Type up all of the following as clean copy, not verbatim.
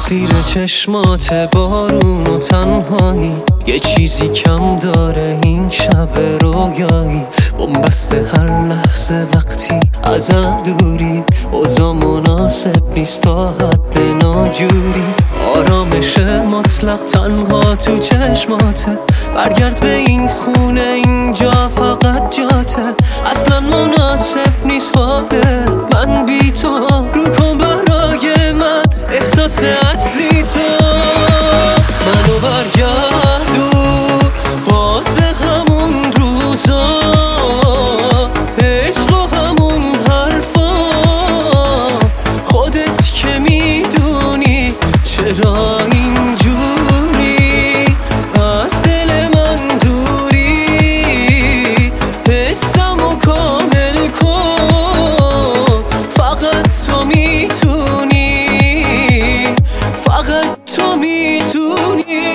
زیر چشمات بارون و تنهایی یه چیزی کم داره این شب رویایی، بنبسته هر لحظه وقتی ازم دوری، اوضاع مناسب نیست تا حد ناجوری. آرامش مطلق تنها تو چشماته، برگرد به این خونه اینجا فقط جاته، اصلا مناسب نیست حاله من بی تو، رو کن برای من احساس اصلی تو، منو برگردون باز به همون روزا، عشق و همون حرفا، خودت که میدونی چرا اینجوری از دل من دوری، حسمو کامل کن، فقط تو میتونی، فقط تو میتونی.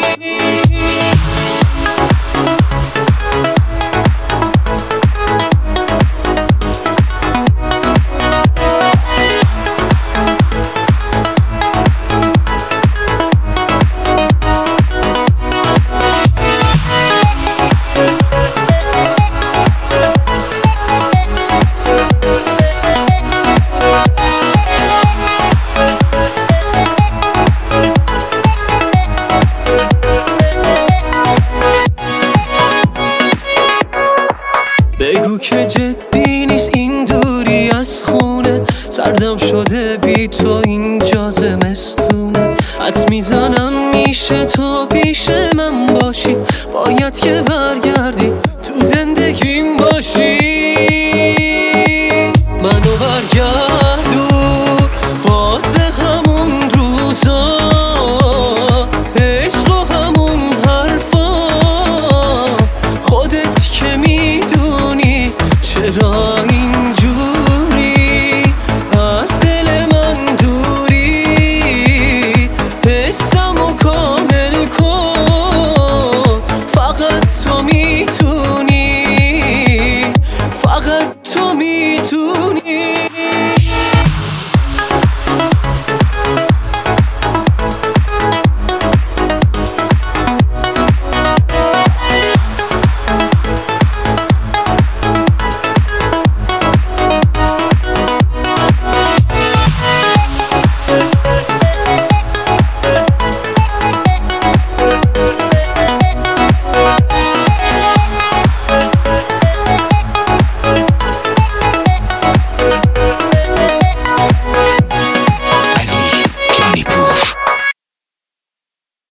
بگو که جدی نیست این دوری از خونه، سردم شده بی تو اینجا زمستونه، حد میزنم میشه تو پیش من باشی، باید که برگردم